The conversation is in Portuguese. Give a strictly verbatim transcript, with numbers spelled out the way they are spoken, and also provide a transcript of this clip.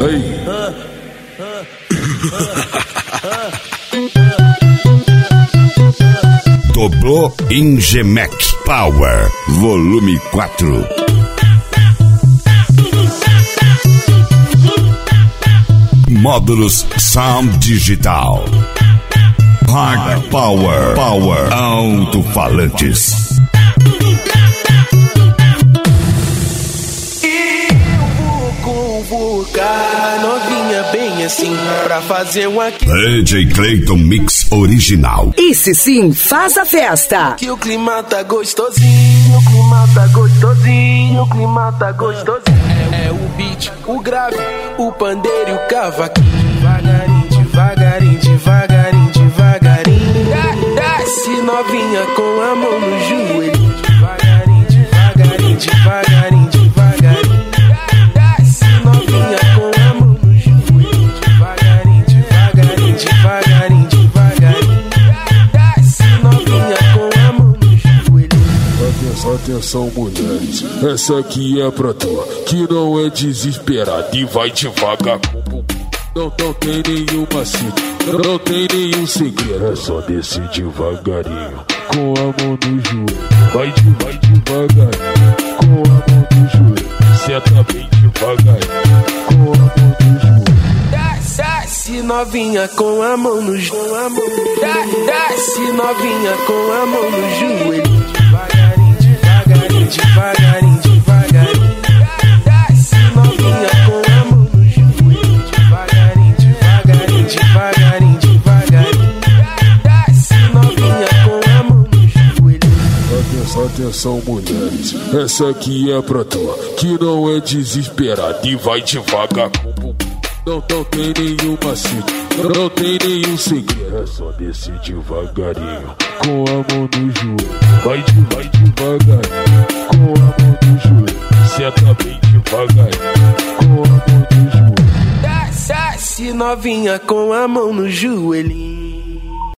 Ei. Doblô Ingemec Power, volume quatro. Módulos Sound Digital. Hard Power, Power, alto-falantes. Convocar novinha bem assim pra fazer um aqui. D J Clayton Mix original. Esse sim faz a festa. Que o clima tá gostosinho, o clima tá gostosinho, o clima tá gostosinho. É, é o beat, o grave, o pandeiro e o cavaquinho. Devagarinho, devagarinho, devagarinho, devagarinho. Desce novinha com a mão no joelho. Devagarinho, devagarinho, devagarinho, devagarinho. Novinha com a mão no joelho. Devagarinho, devagarinho, devagarinho, devagarinho. Desce novinha com a mão no joelho. Atenção, atenção, mulheres, essa aqui é pra tu, que não é desesperada e vai devagar com o bumbum. Não, não tem nenhum macete, não, não tem nenhum segredo. É só descer devagarinho, com a mão no joelho. Vai, de, vai devagarinho, com a mão no joelho. Senta bem devagarinho, com a mão no joelho. Desce novinha com a mão no joelho. Desce novinha com a mão no joelho. Devagarinho, devagarinho, devagarinho, devagarinho. Desce novinha com a mão no joelho. Devagarinho, devagarinho, devagarinho, devagarinho. Desce novinha com a mão no joelho. Atenção, atenção, mulheres, essa aqui é pra tu, que não é desesperada e vai devagar com o bumbum. Não, não tem nenhum macete, não, não tem nenhum segredo. É só descer devagarinho, com a mão no joelho. Vai, de, vai devagarinho, com a mão no joelho. Senta bem devagarinho, com a mão no joelho. Desce novinha com a mão no joelhinho.